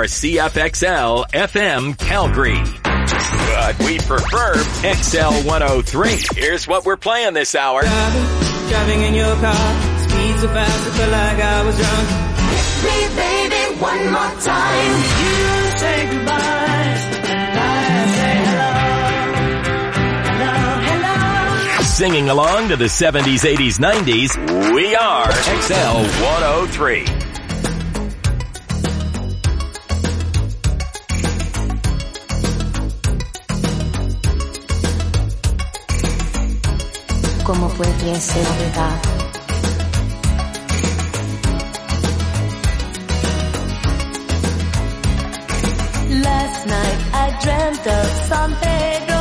are CFXL FM Calgary. But we prefer XL 103. Here's what we're playing this hour. Driving in your car, speed so fast I felt like I was drunk. Kiss me, baby, one more time. You say goodbye, and I say hello, hello, hello. Singing along to the 70s, 80s, 90s, we are XL 103. ¿Cómo puede ser verdad? Last night I dreamt of San Pedro.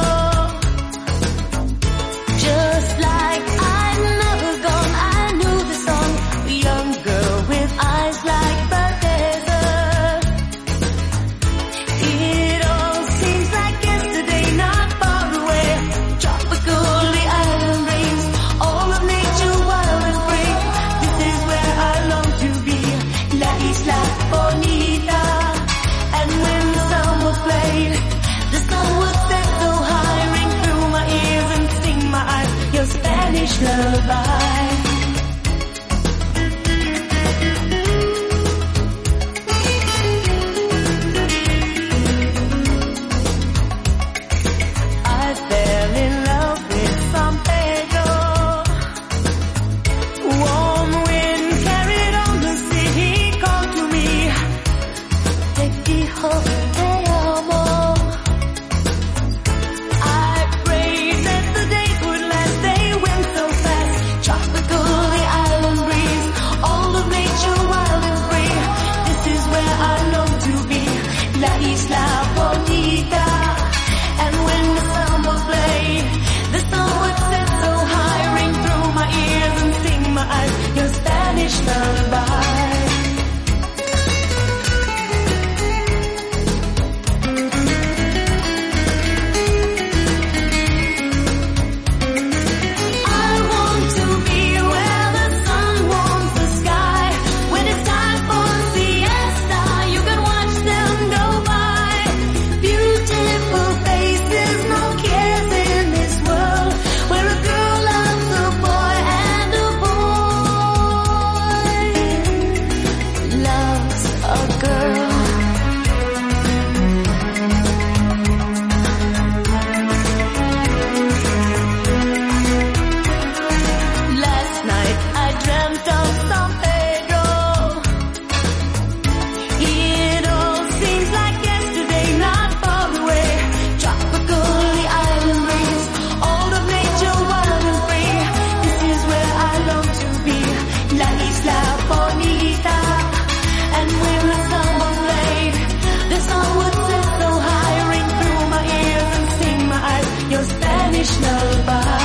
Just like I'd never gone, I knew the song. A young girl with eyes like the desert. It all seems like yesterday, not far away. Tropical, the island rains, all of nature wild and free. This is where I long to be, La Isla Bonita. And when the sound was played, the sun would set so high, ring through my ears and sting my eyes, your Spanish lullaby. I fell in love with San Pedro. Warm wind carried on the sea, he called to me. Te dijo te amo. I prayed that the days would last, they went so fast. Tropical, the island breeze, all of nature wild and free. This is where I long to be, La Isla Bonita. And when the samba played, the sun would set so high, ring through my ears and sting my eyes, your Spanish lullaby. I want to be where the sun warms the sky. When it's time for siesta, you can watch them go by. Beautiful faces, no cares in this world, where a girl loves a boy and a boy loves a girl. Last night I dreamt of San Pedro. It all seems like yesterday, not far away. Tropical, the island breeze, all of nature wild and free. This is where I long to be, La Isla Bonita. And when the sun was played, the sun would set so high, ring through my ears and sting my eyes, your Spanish lullaby.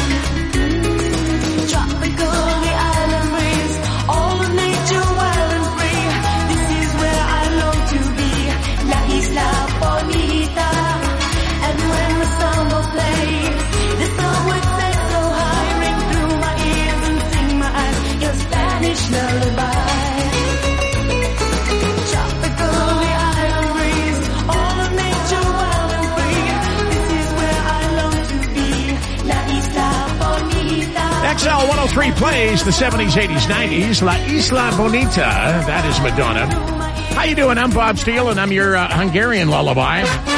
Tropical, the island breeze, all of nature wild and free. This is where I long to be, La Isla Bonita. And when the sun was played, the sun would set so high, ring through my ears and sting my eyes, your Spanish lullaby. Tropical, the island breeze, all of nature wild and free. This is where I long to be, La Isla Bonita. XL 103 plays the 70s, 80s, 90s. La Isla Bonita. That is Madonna. How you doing? I'm Bob Steele, and I'm your Hungarian lullaby.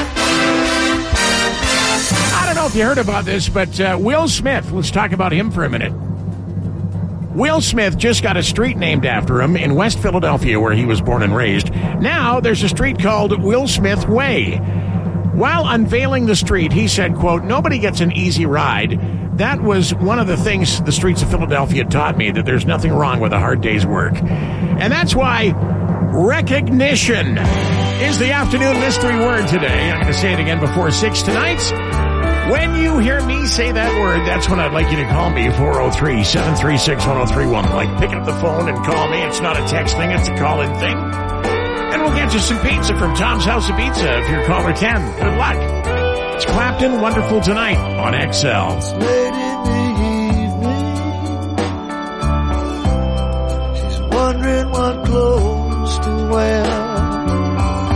I don't know if you heard about this, but Will Smith, let's talk about him for a minute. Will Smith just got a street named after him in West Philadelphia, where he was born and raised. Now there's a street called Will Smith Way. While unveiling the street, he said, quote, "Nobody gets an easy ride. That was one of the things the streets of Philadelphia taught me, that there's nothing wrong with a hard day's work." And that's why recognition is the afternoon mystery word today. I'm going to say it again before 6 tonight. When you hear me say that word, that's when I'd like you to call me, 403-736-1031. Like, pick up the phone and call me. It's not a text thing, it's a call-in thing. And we'll get you some pizza from Tom's House of Pizza if you're caller 10. Good luck. It's Clapton, Wonderful Tonight on XL. It's late in the evening. She's wondering what clothes to wear.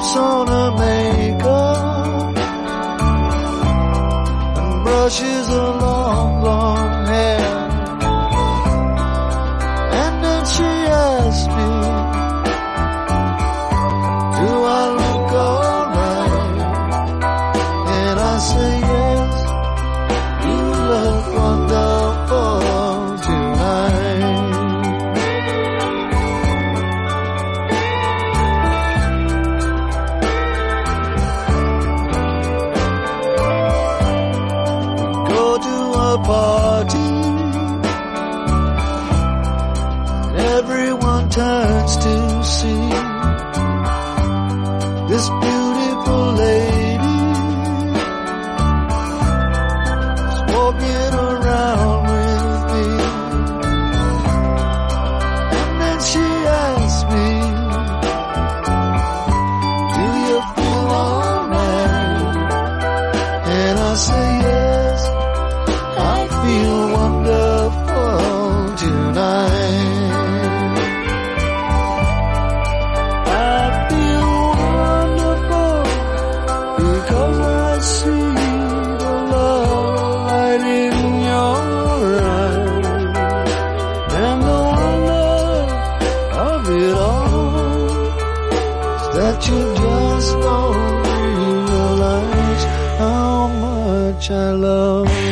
puts on her makeup and brushes her long, long hair. And then she asks me, do I look alright? And I say yes, you look wonderful tonight. Party, everyone turns to see this beautiful lady is walking around with me. And then she asks me, do you feel alright? And I say yes, I feel wonderful tonight. I feel wonderful because I see the love light in your eyes. And the wonder of it all is that you just don't realize how much I love you.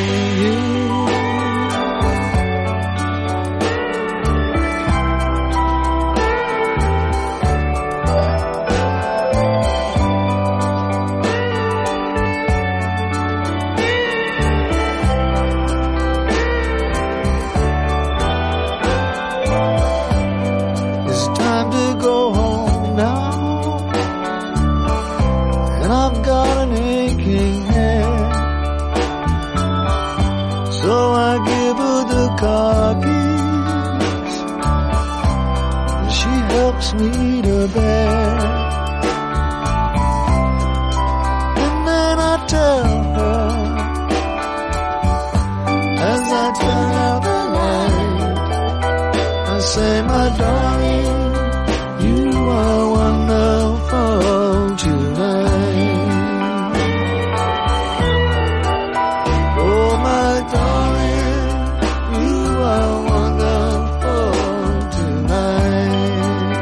It's time to go home now, and I've got an aching head. So I give her the car keys, and she helps me to bed. And then I tell her, as I turn out the light, I say, my darling, you are wonderful tonight. Oh, my darling, you are wonderful tonight.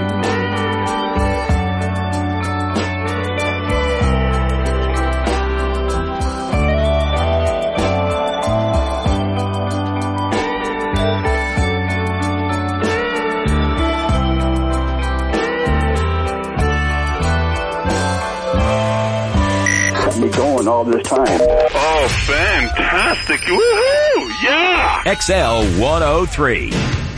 Kept me going all this time. Oh, fantastic. Woohoo! Yeah! XL 103.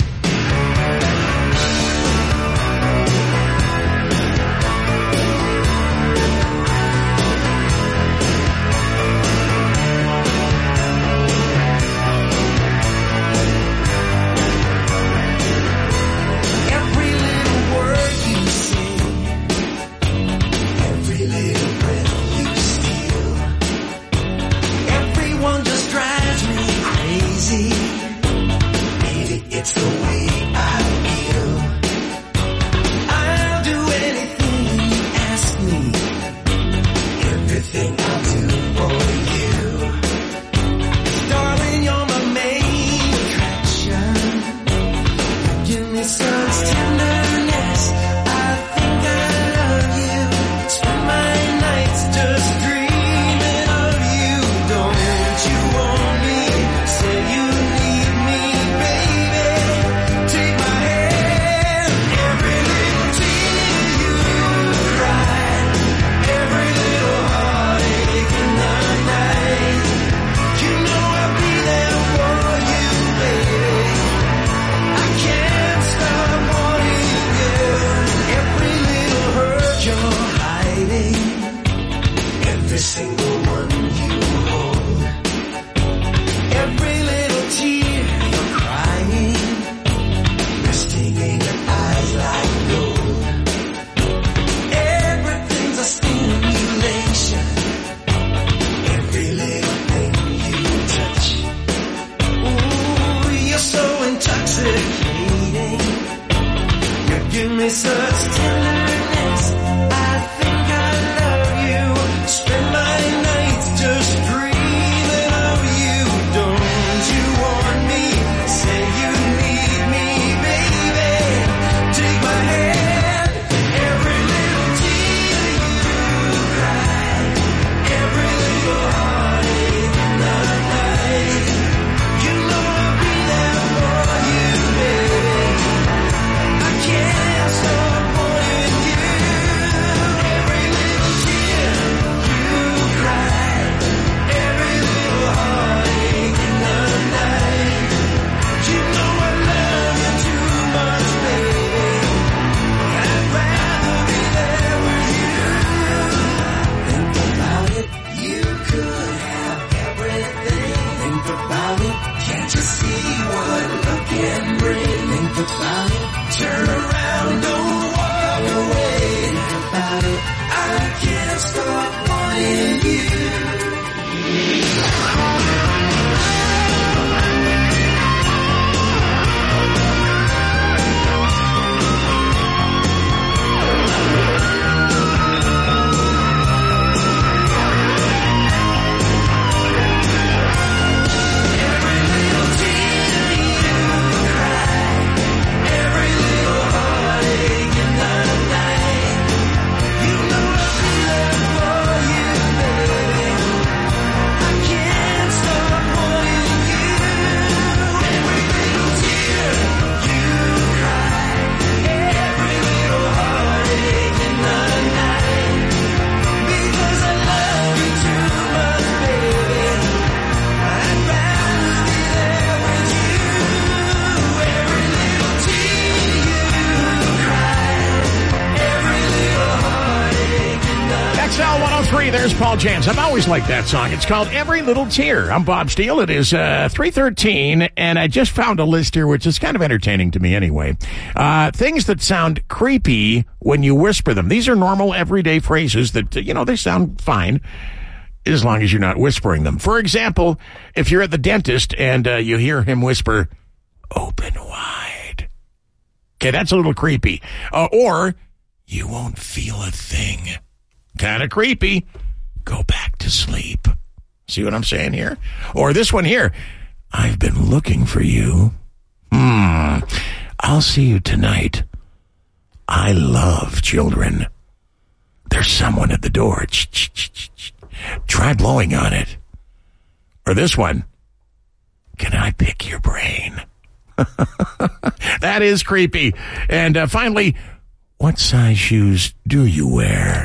Every little word you say, every little breath you steal, everyone just drives me crazy. Maybe it's the way I feel. I'll do anything you ask me, everything I'll do for you. Darling, you're my main attraction. Give me such tenderness, I think I love you. Spend my nights just dreaming of you. Don't you want me? Say you need me, baby. Take my hand. Every little tear you cry, every little heartache in the night. You know I'll be there for you, baby. I can't stop wanting you. Every little hurt you're hiding, every single one you hold, every little tear you're crying, resting in your eyes like gold. Everything's a stimulation, every little thing you touch. Ooh, you're so intoxicating. You give me such tenderness, I think I XL 103, there's Paul James. I've always liked that song. It's called Every Little Tear. I'm Bob Steele. It is 3:13, and I just found a list here, which is kind of entertaining to me anyway. Things that sound creepy when you whisper them. These are normal, everyday phrases that, they sound fine as long as you're not whispering them. For example, if you're at the dentist and you hear him whisper, "Open wide." Okay, that's a little creepy. Or, "You won't feel a thing." Kind of creepy. "Go back to sleep." See what I'm saying here? Or this one here. "I've been looking for you. I'll see you tonight. I love children. There's someone at the door. Try blowing on it." Or this one. "Can I pick your brain?" That is creepy. And finally, "What size shoes do you wear?"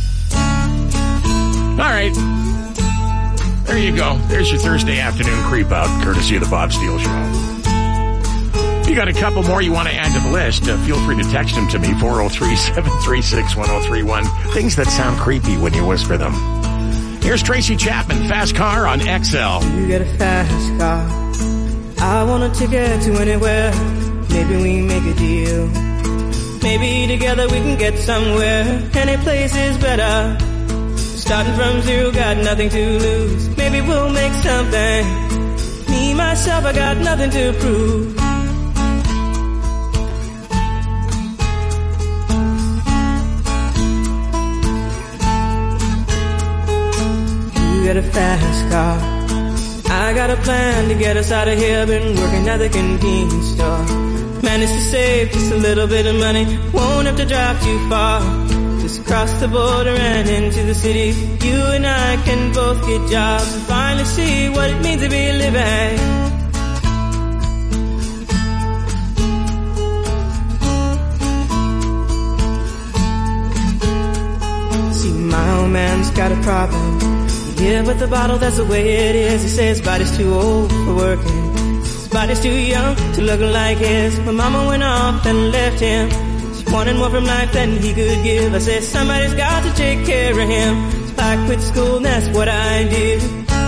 All right. There you go. There's your Thursday afternoon creep out, courtesy of the Bob Steele Show. If you got a couple more you want to add to the list, feel free to text them to me, 403-736-1031. Things that sound creepy when you whisper them. Here's Tracy Chapman, Fast Car on XL. You get a fast car. I want a ticket to anywhere. Maybe we make a deal. Maybe together we can get somewhere. Any place is better. Starting from zero, got nothing to lose. Maybe we'll make something. Me, myself, I got nothing to prove. You got a fast car. I got a plan to get us out of here. Been working at the convenience store. Managed to save just a little bit of money. Won't have to drive too far. Just cross the border and into the city. You and I can both get jobs and finally see what it means to be living. See, my old man's got a problem. Yeah, with the bottle, that's the way it is. He says his body's too old for working. His body's too young to look like his. My mama went off and left him. Wanted more from life than he could give. I said, somebody's got to take care of him. So I quit school and that's what I did.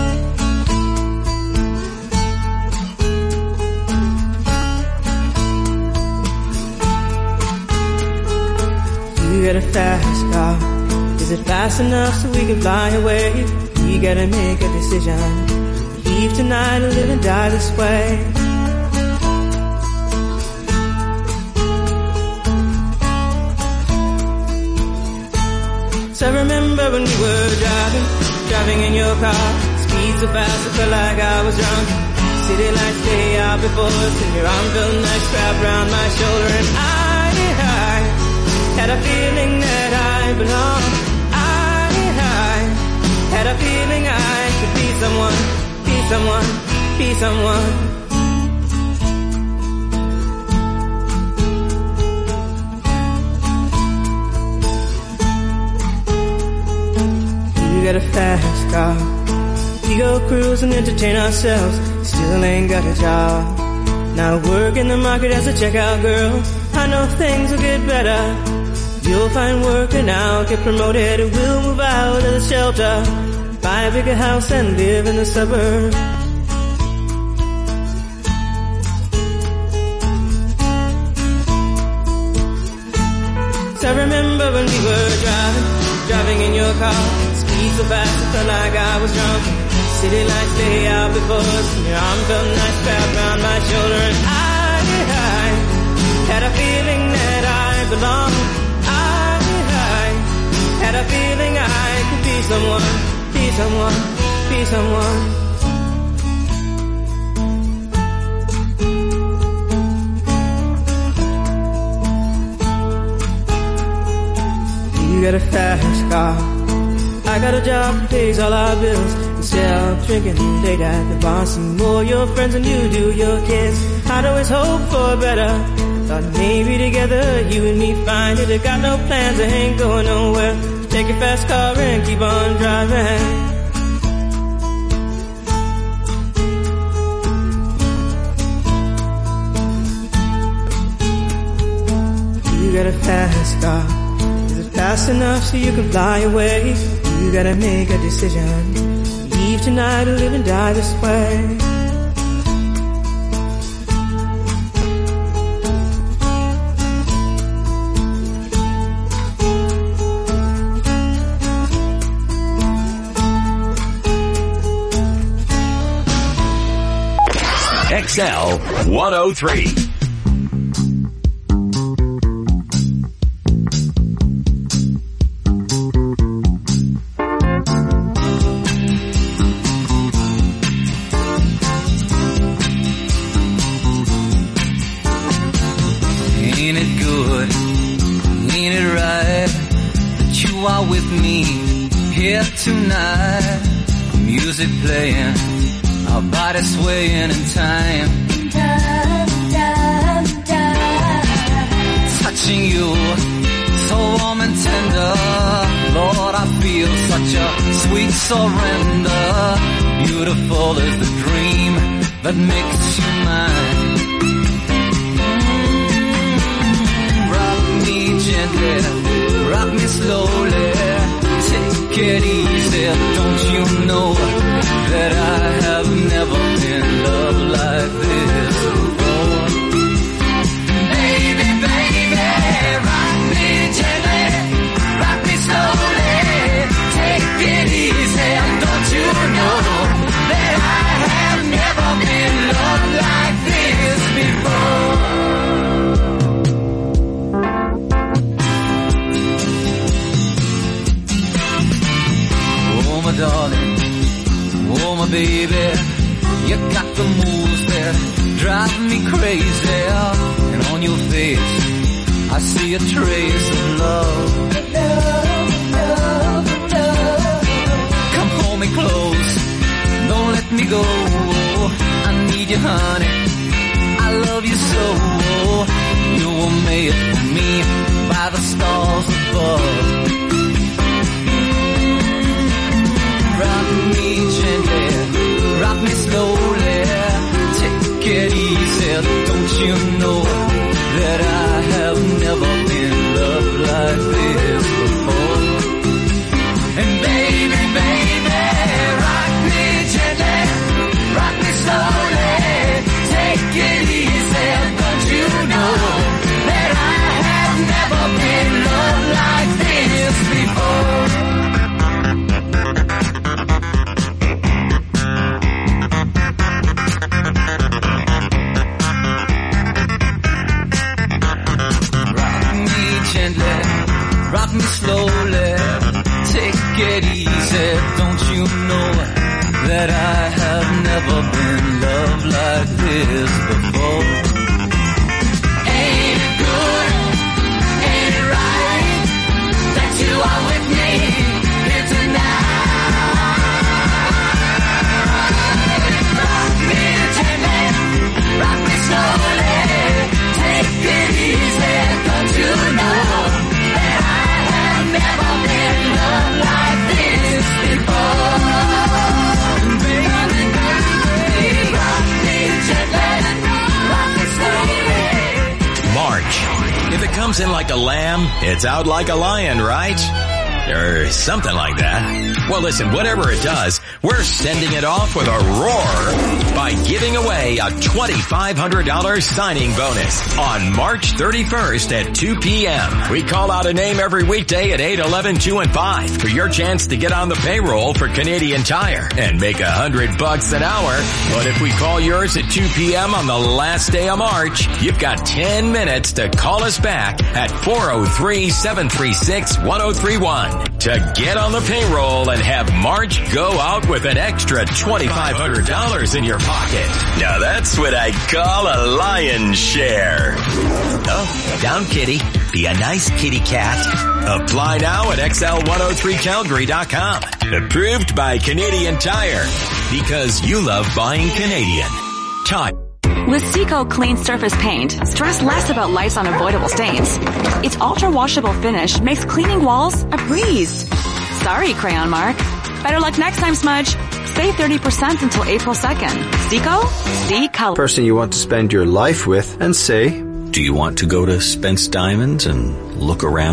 You got a fast car. Is it fast enough so we can fly away? We gotta make a decision. Leave tonight or live and die this way. So I remember when we were driving in your car. Speed so fast I felt like I was drunk. City lights stay out before us, and your arm felt nice wrapped around my shoulder. And I had a feeling that I belonged. I had a feeling I could be someone, be someone, be someone. We got a fast car. We go cruise and entertain ourselves. Still ain't got a job. Now work in the market as a checkout girl. I know things will get better. You'll find work and I'll get promoted. We'll move out of the shelter, buy a bigger house and live in the suburbs. So I remember when we were driving in your car. Speed so fast I felt like I was drunk. City lights lay out before us, and your arm felt nice wrapped around my shoulder. And I had a feeling that I belonged. I had a feeling I could be someone, be someone, be someone. You got a fast car. I got a job that pays all our bills. Instead of drinking late at the bar, some more your friends than you do your kids. I'd always hope for better. Thought maybe together you and me find it. I got no plans, I ain't going nowhere. Take your fast car and keep on driving. You got a fast car. Is it fast enough so you can fly away? You gotta make a decision. Leave tonight or live and die this way. XL 103. Ain't it good? Ain't it right that you are with me here tonight? Music playing, our bodies swaying in time. Touching you, so warm and tender. Lord, I feel such a sweet surrender. Beautiful is the dream that makes you mine. Rock me gently, rock me slowly. Take it easy, don't you know that I have never been loved like this before? Baby, baby, rock me gently, rock me slowly. Take it easy, don't you know that I have never been loved like this before? Oh, my darling, oh, my baby, you got the moves that drive me crazy. And on your face, I see a trace of love. Come hold me close, don't let me go. I need you, honey, I love you so. You were made for me by the stars above. Rock me gently, rock me slowly. Take it easy, don't you know that I have never been loved like this before? And baby, baby, rock me gently, rock me slowly. Take it easy, don't you know that I have never been loved like this before? Rock me slowly, take it easy, don't you know that I have never been loved like this before? Ain't it good, ain't it right that you are with me here tonight? Rock me gently, rock me slowly, take it easy, don't you know that I have never been loved like this before? Baby, baby, rock me gently, rock me slowly. March. If it comes in like a lamb, it's out like a lion, right? Or something like that. Well, listen, whatever it does, we're sending it off with a roar by giving away a $2,500 signing bonus on March 31st at 2 p.m. We call out a name every weekday at 8, 11, 2, and 5 for your chance to get on the payroll for Canadian Tire and make $100 an hour. But if we call yours at 2 p.m. on the last day of March, you've got 10 minutes to call us back at 403-736-1031 to get on the payroll and have March go out with an extra $2,500 in your pocket. Now that's what I call a lion's share. Oh, down kitty. Be a nice kitty cat. Apply now at XL103Calgary.com. Approved by Canadian Tire. Because you love buying Canadian. Tire. With Seco Clean Surface Paint, stress less about life's unavoidable stains. Its ultra-washable finish makes cleaning walls a breeze. Sorry, Crayon Mark. Better luck next time, Smudge. Save 30% until April 2nd. Seco? See color. Person you want to spend your life with and say, do you want to go to Spence Diamonds and look around?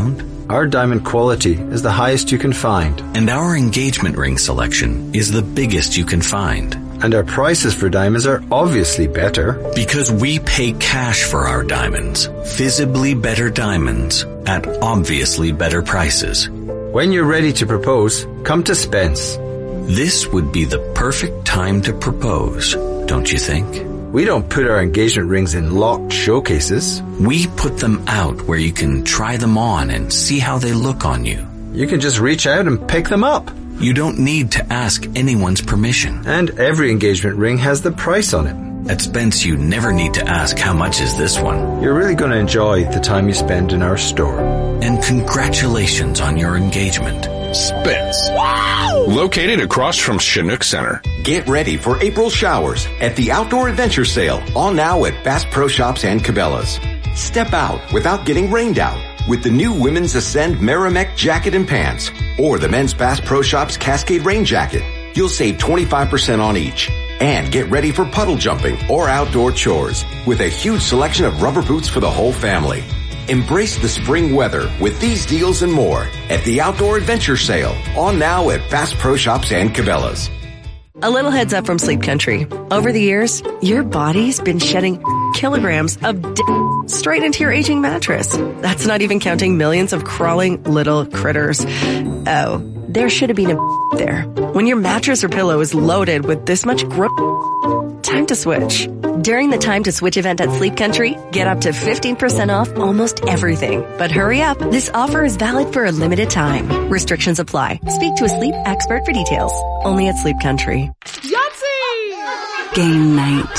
Our diamond quality is the highest you can find. And our engagement ring selection is the biggest you can find. And our prices for diamonds are obviously better. Because we pay cash for our diamonds. Visibly better diamonds at obviously better prices. When you're ready to propose, come to Spence. This would be the perfect time to propose, don't you think? We don't put our engagement rings in locked showcases. We put them out where you can try them on and see how they look on you. You can just reach out and pick them up. You don't need to ask anyone's permission. And every engagement ring has the price on it. At Spence, you never need to ask how much is this one. You're really going to enjoy the time you spend in our store. And congratulations on your engagement. Spence. Wow! Located across from Chinook Center. Get ready for April showers at the Outdoor Adventure Sale, on now at Bass Pro Shops and Cabela's. Step out without getting rained out with the new Women's Ascend Merrimack jacket and pants, or the men's Bass Pro Shops Cascade Rain jacket. You'll save 25% on each. And get ready for puddle jumping or outdoor chores with a huge selection of rubber boots for the whole family. Embrace the spring weather with these deals and more at the Outdoor Adventure Sale, on now at Bass Pro Shops and Cabela's. A little heads up from Sleep Country. Over the years, your body's been shedding kilograms of straight into your aging mattress. That's not even counting millions of crawling little critters. Oh, there should have been a there. When your mattress or pillow is loaded with this much time to switch. During the Time to Switch event at Sleep Country, get up to 15% off almost everything. But hurry up, this offer is valid for a limited time. Restrictions apply. Speak to a sleep expert for details. Only at Sleep Country. Yahtzee! Game night.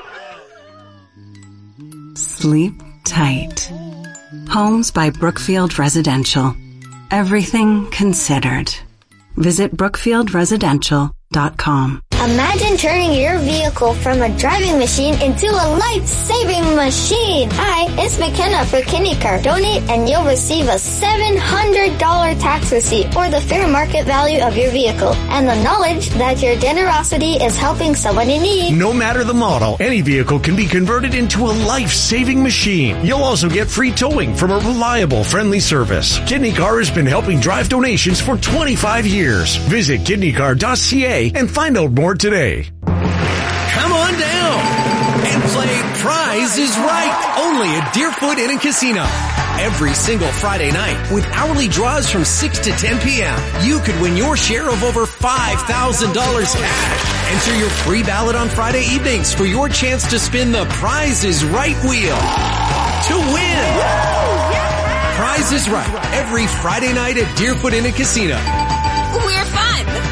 Sleep tight. Homes by Brookfield Residential. Everything considered. Visit brookfieldresidential.com. Imagine turning your vehicle from a driving machine into a life-saving machine. Hi, it's McKenna for KidneyCar. Donate and you'll receive a $700 tax receipt or the fair market value of your vehicle and the knowledge that your generosity is helping someone in need. No matter the model, any vehicle can be converted into a life-saving machine. You'll also get free towing from a reliable, friendly service. KidneyCar has been helping drive donations for 25 years. Visit kidneycar.ca and find out more today. Come on down and play Prize is Right, only at Deerfoot Inn and Casino. Every single Friday night with hourly draws from 6 to 10 p.m. You could win your share of over $5,000 cash. Enter your free ballot on Friday evenings for your chance to spin the Prize is Right wheel to win. Prize is Right, every Friday night at Deerfoot Inn and Casino. We're fun.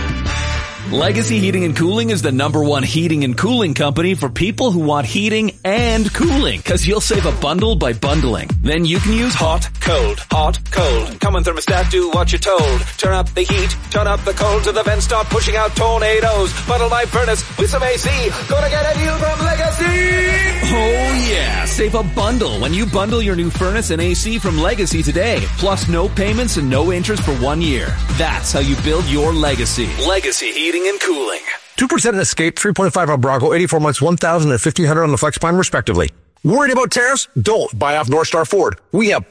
Legacy Heating and Cooling is the #1 heating and cooling company for people who want heating and cooling, because you'll save a bundle by bundling. Then you can use hot, cold, Come on thermostat, do what you're told. Turn up the heat, turn up the cold, to the vents start pushing out tornadoes. Bundle my furnace with some AC. Gonna get a deal from Legacy. Oh yeah, save a bundle when you bundle your new furnace and AC from Legacy today. Plus no payments and no interest for 1 year. That's how you build your legacy. Legacy Heating and Cooling. 2% Escape, 3.5 on Bronco, 84 months, $1,000 and $1,500 on the FlexPine, respectively. Worried about tariffs? Don't buy off North Star Ford. We have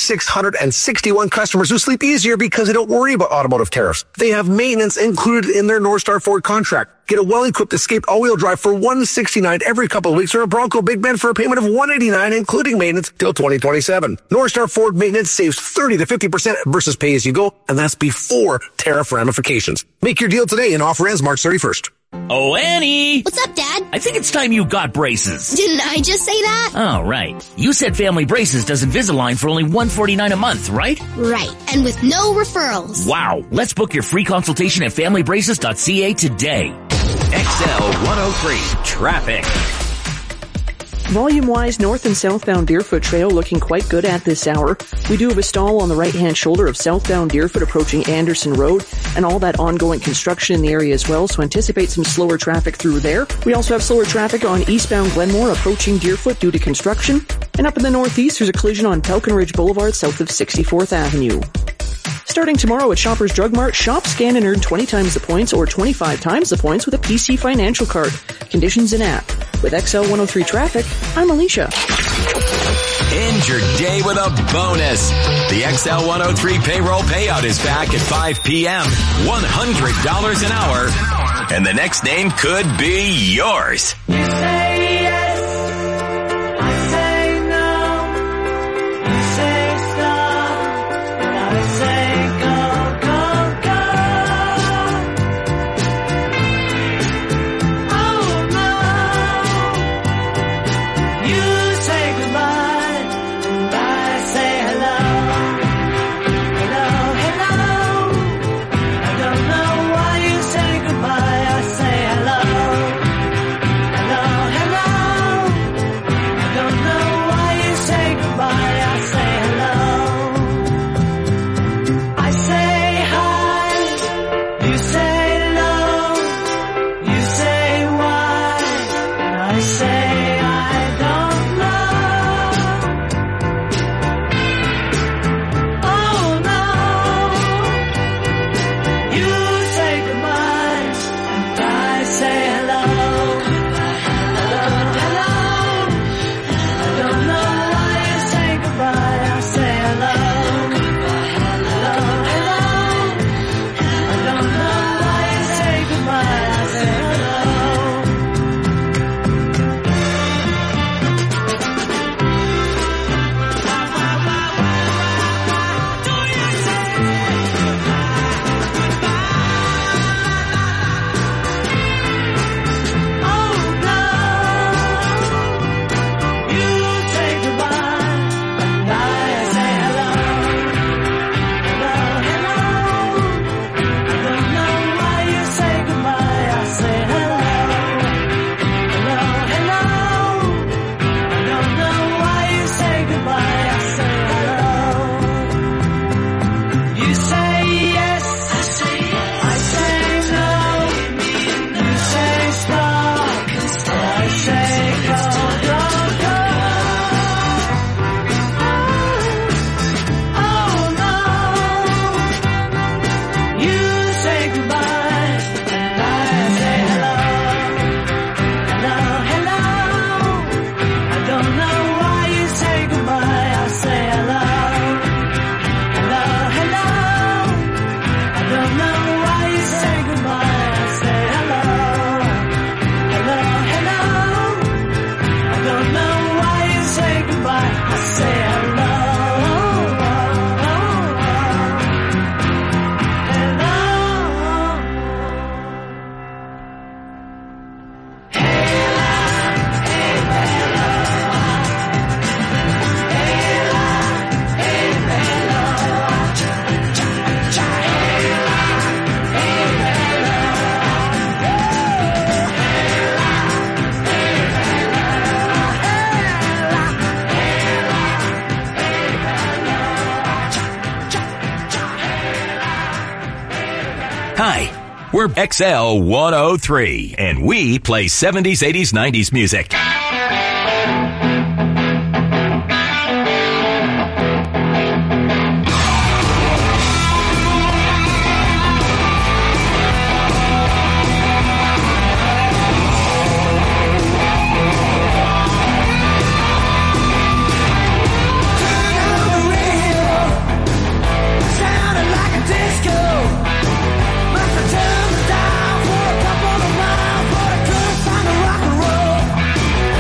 4,661 customers who sleep easier because they don't worry about automotive tariffs. They have maintenance included in their North Star Ford contract. Get a well-equipped Escape all-wheel drive for $169 every couple of weeks, or a Bronco Big Bend for a payment of $189, including maintenance, till 2027. North Star Ford maintenance saves 30 to 50% versus pay-as-you-go, and that's before tariff ramifications. Make your deal today and offer ends March 31st. Oh, Annie! What's up, Dad? I think it's time you got braces. Didn't I just say that? Oh, right. You said Family Braces does Invisalign for only $149 a month, right? Right. And with no referrals. Wow. Let's book your free consultation at familybraces.ca today. XL 103 Traffic. Volume-wise, north and southbound Deerfoot Trail looking quite good at this hour. We do have a stall on the right-hand shoulder of southbound Deerfoot approaching Anderson Road, and all that ongoing construction in the area as well, so anticipate some slower traffic through there. We also have slower traffic on eastbound Glenmore approaching Deerfoot due to construction. And up in the northeast, there's a collision on Pelican Ridge Boulevard south of 64th Avenue. Starting tomorrow at Shoppers Drug Mart, shop, scan, and earn 20 times the points or 25 times the points with a PC Financial Card. Conditions in app. With XL 103 Traffic, I'm Alicia. In End your day with a bonus. The XL 103 payroll payout is back at 5 p.m. $100 an hour. And the next name could be yours. You say yes, I say no. You say stop, and I say go, go, go. Oh no. You say goodbye, and I say hello. Hello, hello. I don't know why you say goodbye, I say hello. Hello, hello. I don't know why you say goodbye, I say hello. I say hi, you say no. You say why, and I say I don't know. Oh no. You say goodbye, and I say hello. Hello, hello. I don't know why you say goodbye, I say hello. Hello, hello. I don't know why you say goodbye, I say hello. Oh no. You say goodbye, and I say hello. Hello, hello. I don't know why you say goodbye, I say hello. Hello, hello. I don't know why you say goodbye, I say hello. You say yes, I say no. You say stop, I say go, go, go. Oh no. You say goodbye, and I say hello. Hello, hello. I don't know why you say goodbye, I say hello. Hello, hello. I don't know why you say goodbye, I say hello. Hello, hello. I don't know why you say goodbye, I say hello. Hi, we're XL 103, and we play 70s, 80s, 90s music. Sounded like a disco. Must have turned the dial for a couple of miles, but I couldn't find a rock and roll.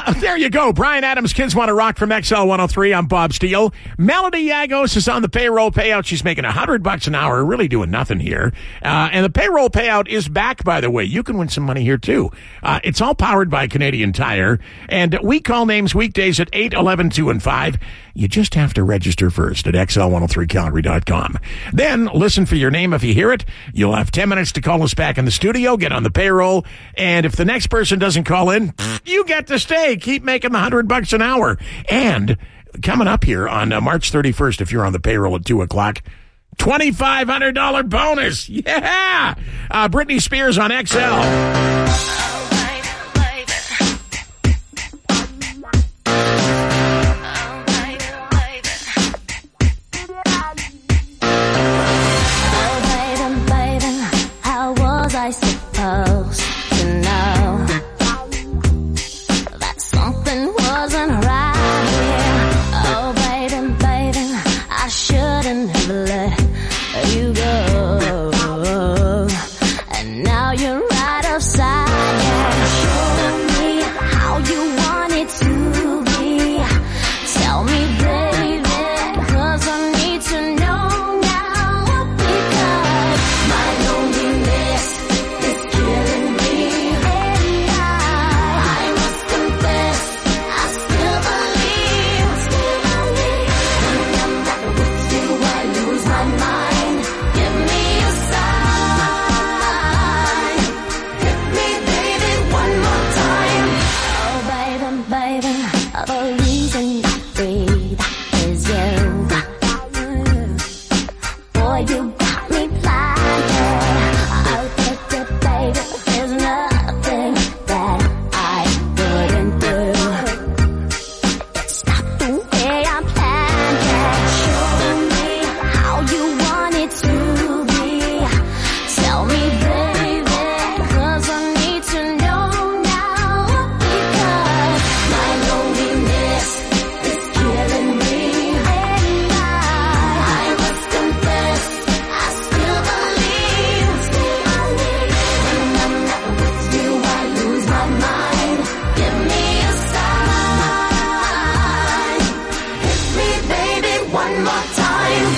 There you go. Brian Adams, Kids Want to Rock from XL 103. I'm Bob Steele. Melody Yagos is on the payroll payout. She's making $100 an hour, really doing nothing here. And the payroll payout is back, by the way. You can win some money here, too. It's all powered by Canadian Tire. And we call names weekdays at 8, 11, 2, and 5. You just have to register first at XL103Calgary.com. Then listen for your name. If you hear it, you'll have 10 minutes to call us back in the studio, get on the payroll. And if the next person doesn't call in, you get to stay. Keep making the $100 an hour. And coming up here on March 31st, if you're on the payroll at 2 o'clock, $2,500 bonus. Yeah. Britney Spears on XL. I supposed to know that something wasn't right here. Oh, baby, baby, I shouldn't have let you go. And now you're right upside down. Show me how you want it to be. Tell me, baby, 'cause I need to know now. Because my loneliness is killing me, and I must confess, I still believe. When I'm not with you, I lose my mind. Give me a sign. Hit me, baby, one more time. Oh, baby, baby, the reason I breathe is you. Boy, you got me blinded. Oh, baby, there's nothing that I wouldn't do. It's not the way I planned it. Show me how you want it to be. Tell me, baby, 'cause I need to know now. Because my loneliness is killing me, and I must confess, I still believe. When I'm not with you, I lose my mind. Give me a sign. Hit me, baby, one more time.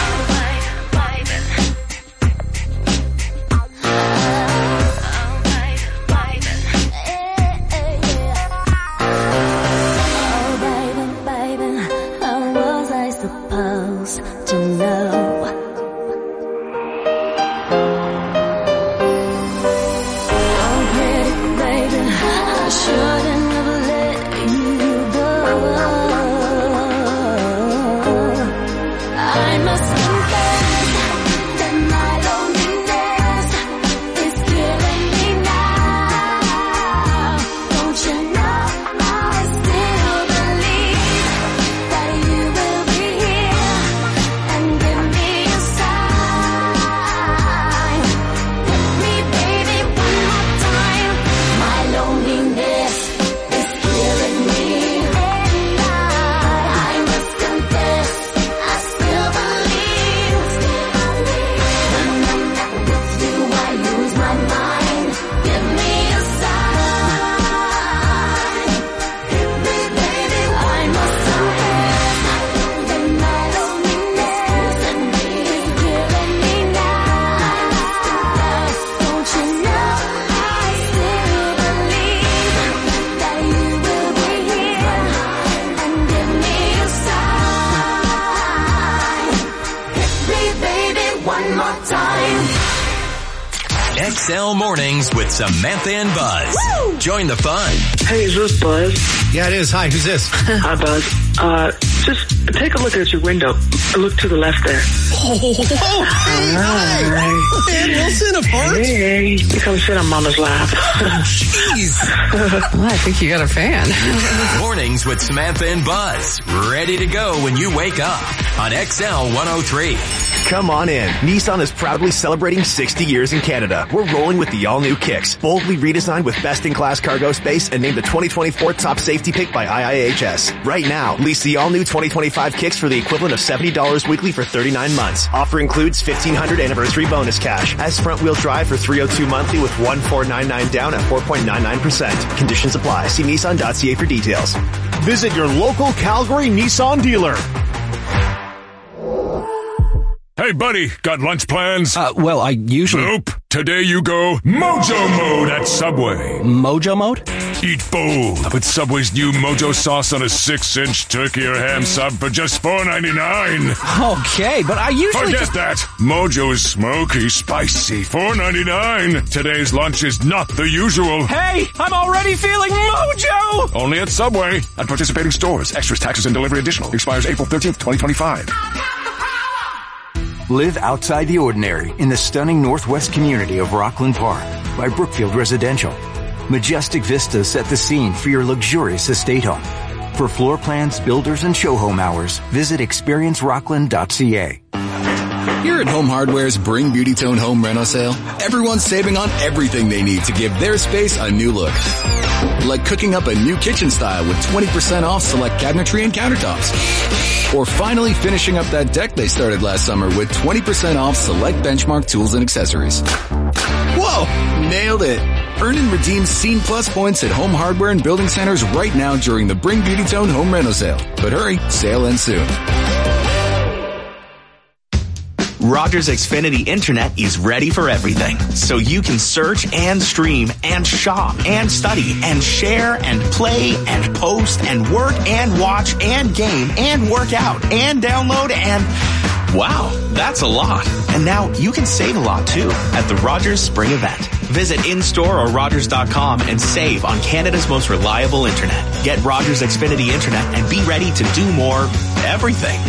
Oh, baby, baby, how was I supposed to know? Oh, pretty baby, I shouldn't have let you go. I must confess that my loneliness is killing me now. Don't you know I still believe that you will be here and give me a sign. Hit me, baby, one more time. My loneliness is killing me, and I must confess, I still believe. When I'm not with you, I lose my mind. Give me a sign. Hit me, baby, I must confess that my loneliness is killing me now. Don't you know I still believe that you will be here and give me a sign. Hit me, baby, one more time. XL Mornings with Samantha and Buzz. Join the fun. Hey, is this Buzz? Yeah, it is. Hi, who's this? Hi, Buzz. Just take a look at your window. Look to the left there. Oh, hi. Man, Wilson, of course. Hey, you come sit on Mama's lap. Jeez. Well, I think you got a fan. Mornings with Samantha and Buzz. Ready to go when you wake up on XL 103. Come on in. Nissan is proudly celebrating 60 years in Canada. We're rolling with the all-new Kicks, boldly redesigned with best-in-class cargo space and named the 2024 top safety pick by IIHS. Right now, lease the all-new 2025 Kicks for the equivalent of $70 weekly for 39 months. Offer includes $1,500 anniversary bonus cash. As front-wheel drive for $302 monthly with $1,499 down at 4.99%. Conditions apply. See Nissan.ca for details. Visit your local Calgary Nissan dealer. Hey, buddy, got lunch plans? Well, I usually... Nope. Today you go Mojo Mode at Subway. Mojo Mode? Eat bold with Subway's new Mojo sauce on a 6-inch turkey or ham sub for just $4.99. Okay, but I usually... Forget that. Mojo's smoky, spicy, $4.99. Today's lunch is not the usual. Hey, I'm already feeling Mojo! Only at Subway. At participating stores. Extras, taxes, and delivery additional. Expires April 13th, 2025. Live outside the ordinary in the stunning northwest community of Rockland Park by Brookfield Residential. Majestic vistas set the scene for your luxurious estate home. For floor plans, builders, and show home hours, visit experiencerockland.ca. Here at Home Hardware's Bring Beauty Tone Home Reno Sale, everyone's saving on everything they need to give their space a new look. Like cooking up a new kitchen style with 20% off select cabinetry and countertops. Or finally finishing up that deck they started last summer with 20% off select Benchmark tools and accessories. Whoa! Nailed it! Earn and redeem Scene Plus points at Home Hardware and Building Centers right now during the Bring Beauty Tone Home Reno Sale. But hurry, sale ends soon. Rogers Xfinity Internet is ready for everything, so you can search and stream and shop and study and share and play and post and work and watch and game and work out and download and... Wow, that's a lot. And now you can save a lot too at the Rogers Spring Event. Visit in-store or Rogers.com and save on Canada's most reliable internet. Get Rogers Xfinity Internet and be ready to do more everything.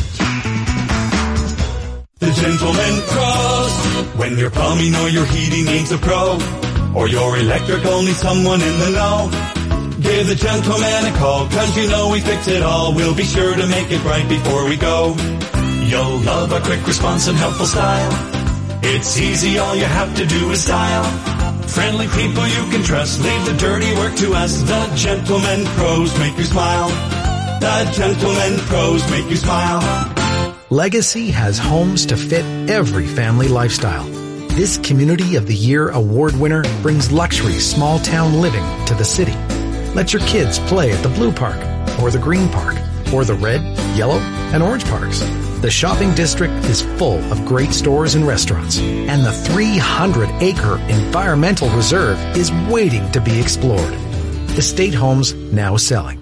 The Gentleman Pros. When your plumbing or your heating needs a pro, or your electrical needs someone in the know, give the Gentleman a call, 'cause you know we fix it all. We'll be sure to make it right before we go. You'll love our quick response and helpful style. It's easy, all you have to do is dial. Friendly people you can trust, leave the dirty work to us. The Gentleman Pros make you smile. The Gentleman Pros make you smile. Legacy has homes to fit every family lifestyle. This Community of the Year award winner brings luxury small town living to the city. Let your kids play at the Blue Park, or the Green Park, or the Red, Yellow, and Orange Parks. The shopping district is full of great stores and restaurants, and the 300-acre environmental reserve is waiting to be explored. Estate homes now selling.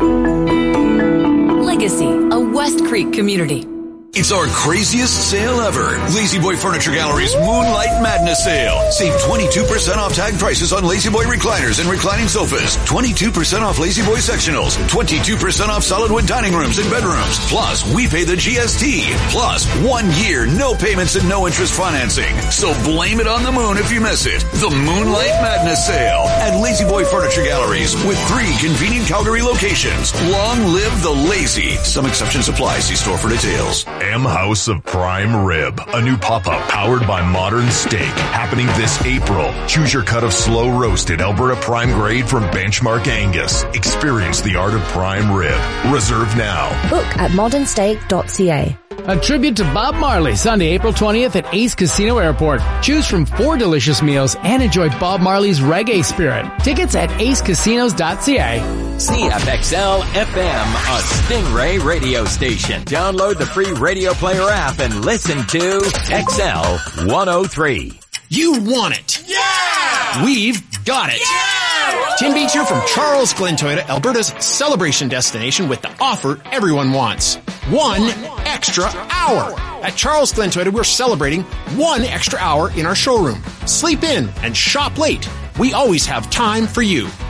Legacy, a West Creek community. It's our craziest sale ever. La-Z-Boy Furniture Gallery's Moonlight Madness Sale. Save 22% off tag prices on La-Z-Boy recliners and reclining sofas. 22% off La-Z-Boy sectionals. 22% off solid wood dining rooms and bedrooms. Plus, we pay the GST. Plus, 1 year, no payments and no interest financing. So blame it on the moon if you miss it. The Moonlight Madness Sale at La-Z-Boy Furniture Galleries with 3 convenient Calgary locations. Long live the lazy. Some exceptions apply. See store for details. M House of Prime Rib, a new pop-up powered by Modern Steak, happening this April. Choose your cut of slow roasted Alberta Prime grade from Benchmark Angus. Experience the art of prime rib. Reserve now. Book at modernsteak.ca. A tribute to Bob Marley, Sunday, April 20th at Ace Casino Airport. Choose from 4 delicious meals and enjoy Bob Marley's reggae spirit. Tickets at acecasinos.ca. CFXL FM, a Stingray radio station. Download the free Radio Player app and listen to XL 103. You want it. Yeah! We've got it. Yeah! Tim Beach here from Charles Glen Toyota, Alberta's celebration destination with the offer everyone wants. 1 extra hour. At Charles Glen Toyota, we're celebrating 1 extra hour in our showroom. Sleep in and shop late. We always have time for you.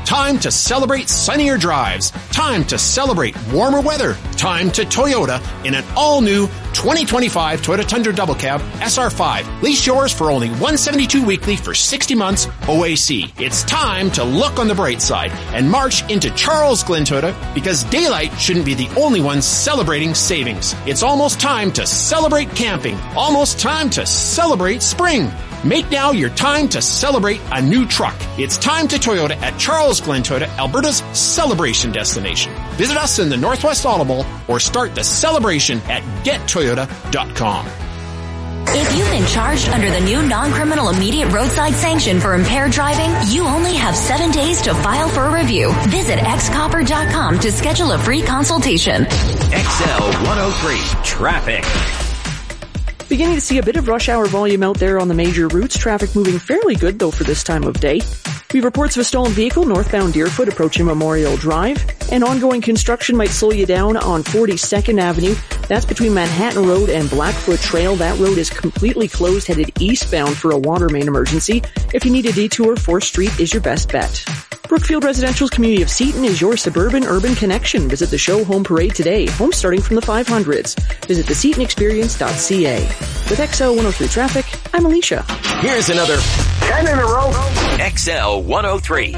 Time to celebrate sunnier drives. Time to celebrate warmer weather. Time to Toyota in an all-new 2025 Toyota Tundra Double Cab SR5. Lease yours for only $172 weekly for 60 months OAC. It's time to look on the bright side and march into Charles Glenn Toyota, because daylight shouldn't be the only one celebrating savings. It's almost time to celebrate camping. Almost time to celebrate spring. Make now your time to celebrate a new truck. It's time to Toyota at Charles Glenn Toyota, Alberta's celebration destination. Visit us in the Northwest Auto Mall or start the celebration at gettoyota.com. If you've been charged under the new non-criminal immediate roadside sanction for impaired driving, you only have 7 days to file for a review. Visit xcopper.com to schedule a free consultation. XL 103 Traffic. Beginning to see a bit of rush hour volume out there on the major routes. Traffic moving fairly good, though, for this time of day. We have reports of a stolen vehicle northbound Deerfoot approaching Memorial Drive. And ongoing construction might slow you down on 42nd Avenue. That's between Manhattan Road and Blackfoot Trail. That road is completely closed, headed eastbound for a water main emergency. If you need a detour, 4th Street is your best bet. Brookfield Residential's community of Seaton is your suburban urban connection. Visit the show home parade today. Home starting from the 500s. Visit theseatonexperience.ca. With XL 103 Traffic, I'm Alicia. Here's another 10 in a row. XL 103.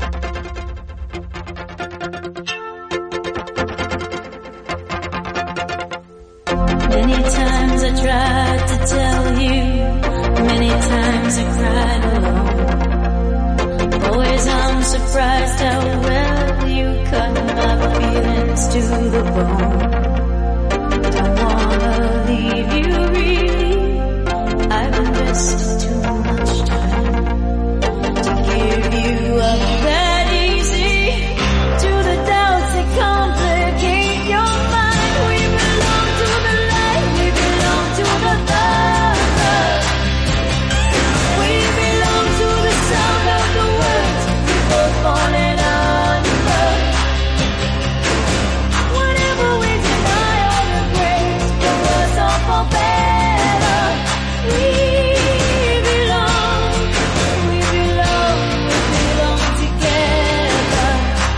Many times I tried to tell you, many times I cried alone. Always I'm surprised how well you cut my feelings to the bone. Don't wanna leave you really, I've invested too much time to give you up that easy. To the doubts that complicate your mind, we belong to the light, we belong to the love. We belong to the sound of the words we both falling under. Whatever we deny or regret, for worse or for better, we belong together.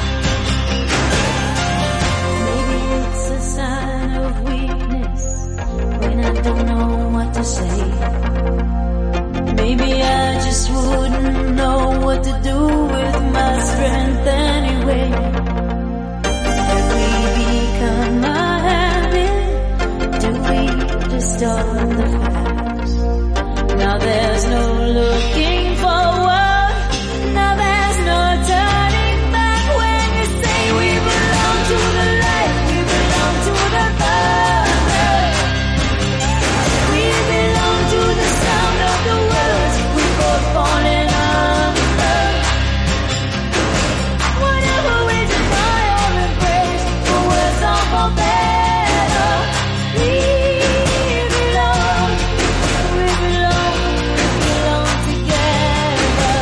Maybe it's a sign of weakness when I don't know what to say. Maybe I just wouldn't know what to do with my strength anyway. Have we become a habit? Do we distort the facts? Now there's no looking forward. Now there's no turning back when you say we belong to the light, we belong to the love. We belong to the sound of the words we both falling under. Whatever we deny or embrace, for worse or for better, we belong together.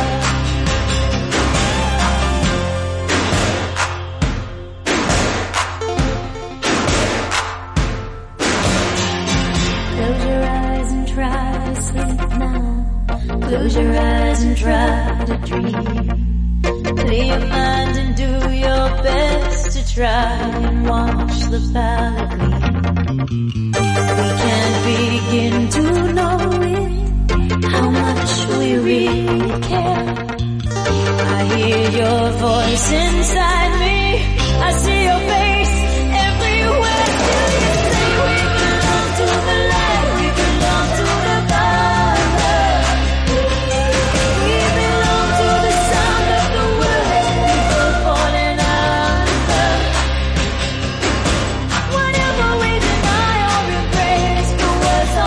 Close your eyes and try to sleep now. Close your eyes and try to dream. Clear your mind and do your best to try and watch the palette gleam. We can't begin to know it, how much we really care. I hear your voice inside me, I see your face everywhere. Till you say we belong to the light, we belong to the love. We belong to the sound of the words we both falling under. Whatever we deny or embrace, for worse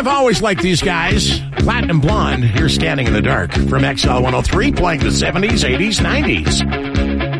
I've always liked these guys. Platinum Blonde, here Standing in the Dark. From XL 103, playing the 70s, 80s, 90s.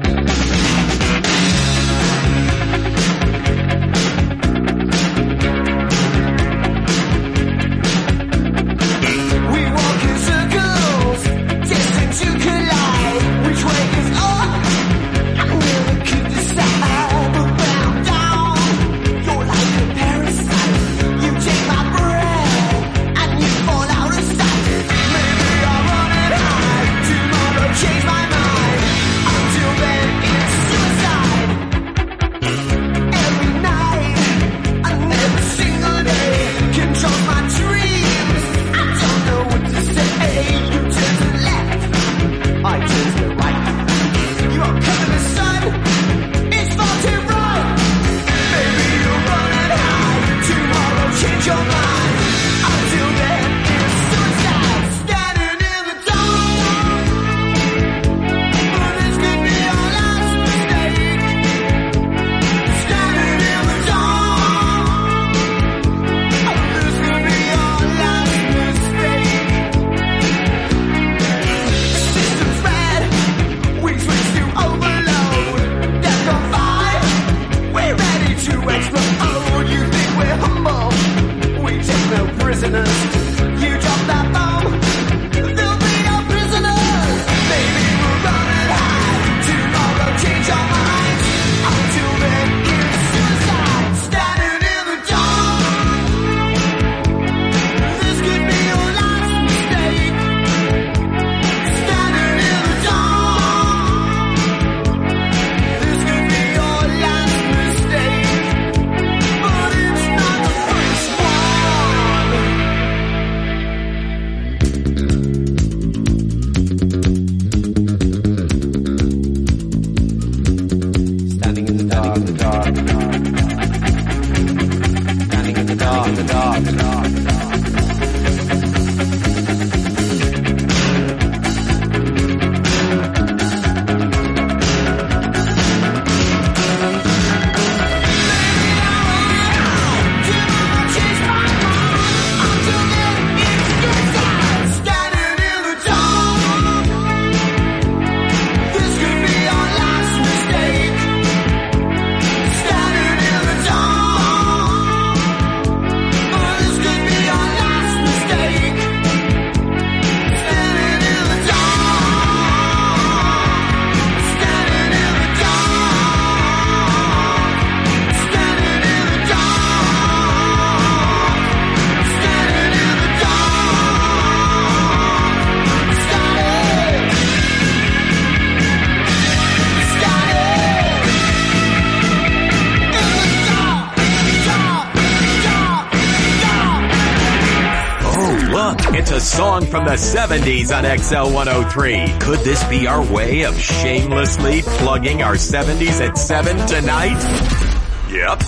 It's a song from the 70s on XL 103. Could this be our way of shamelessly plugging our 70s at 7 tonight? Yep.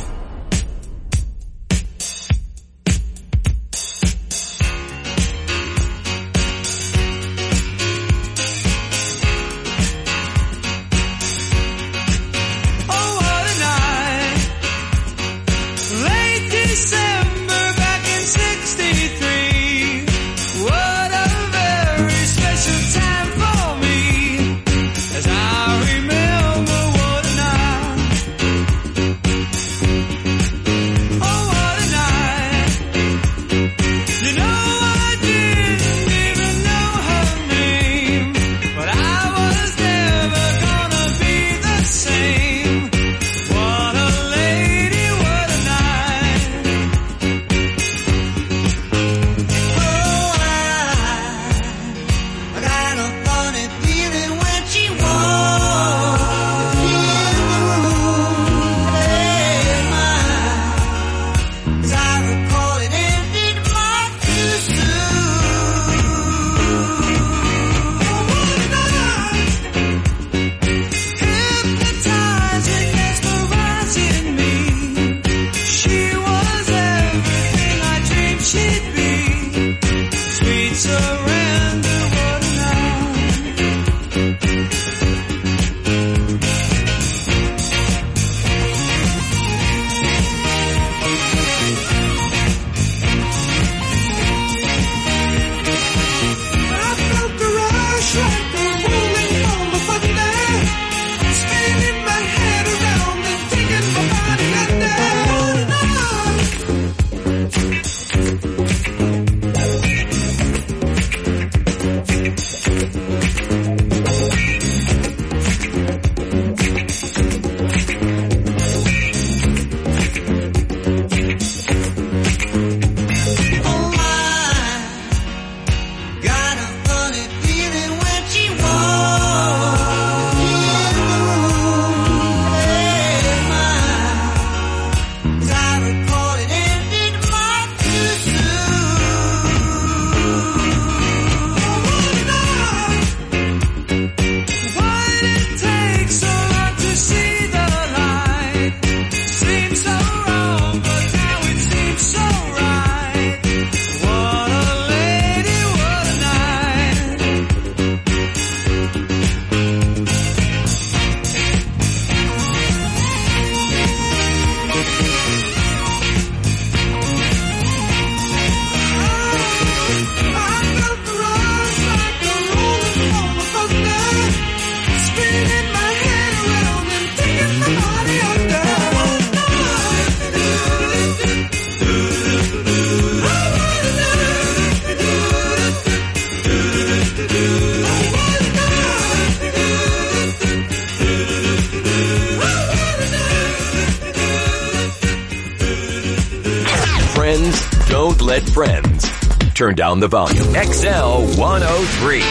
let friends. Turn down the volume. XL 103.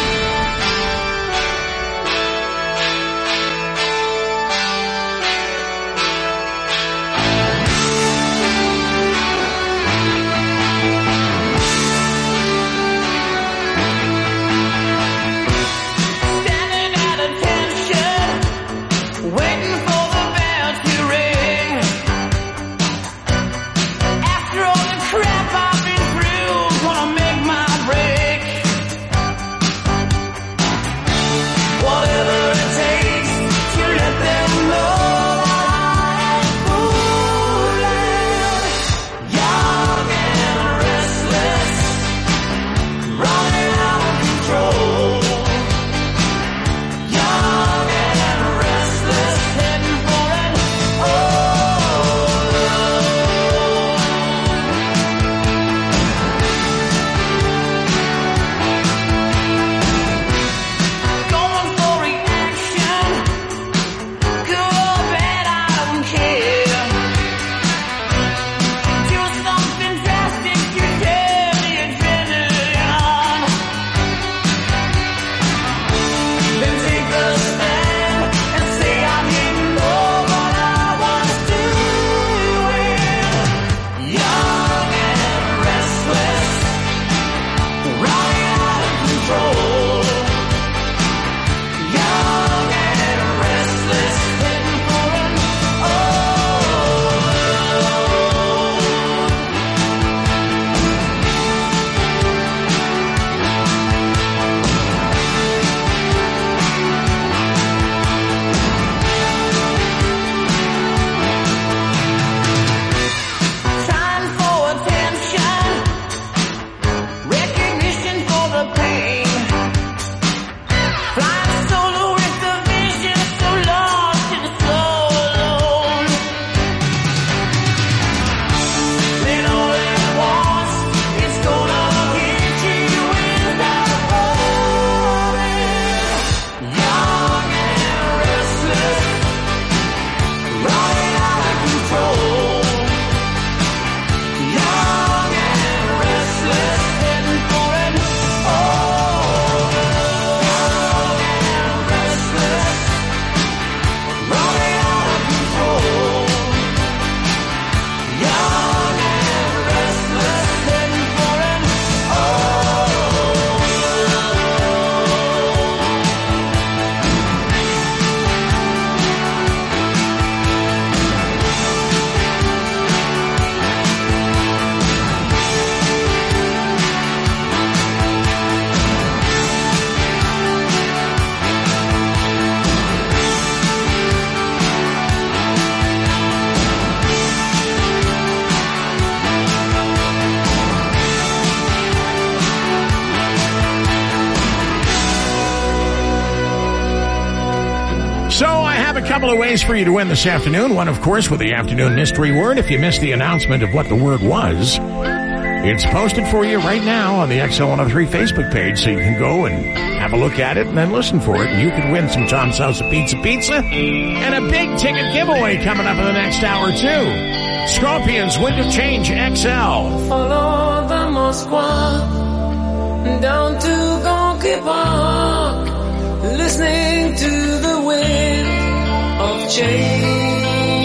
Couple of ways for you to win this afternoon. One, of course, with the afternoon mystery word. If you missed the announcement of what the word was, it's posted for you right now on the XL103 Facebook page, so you can go and have a look at it and then listen for it. And you could win some Tom's House of Pizza and a big ticket giveaway coming up in the next hour, too. Scorpions, Wind of Change, XL. Follow the Moskwa down to Gonky Park, listening to the wind of change.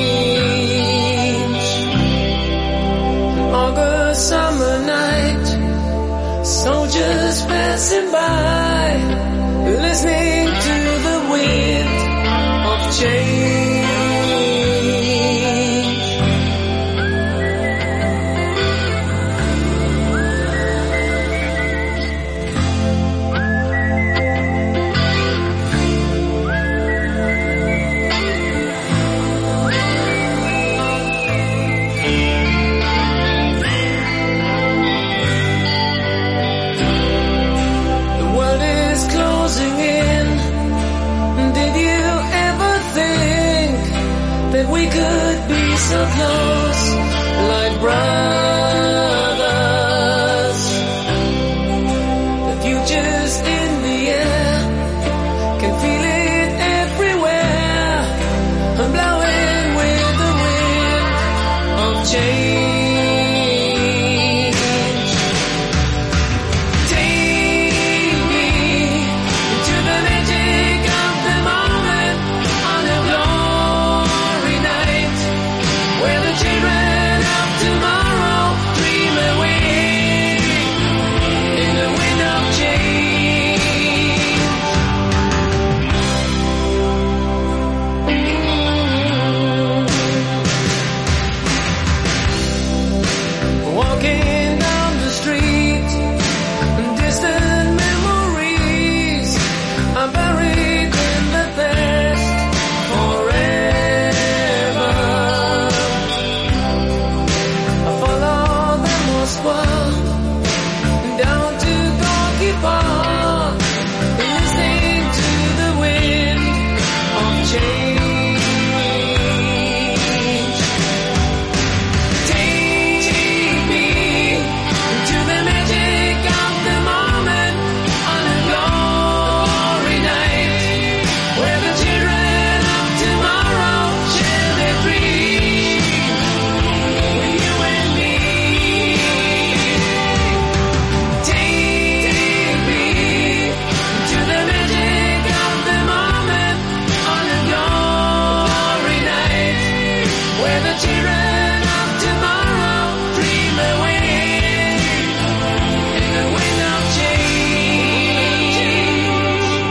August summer night, soldiers passing by, listening to the wind of change. We could be so close.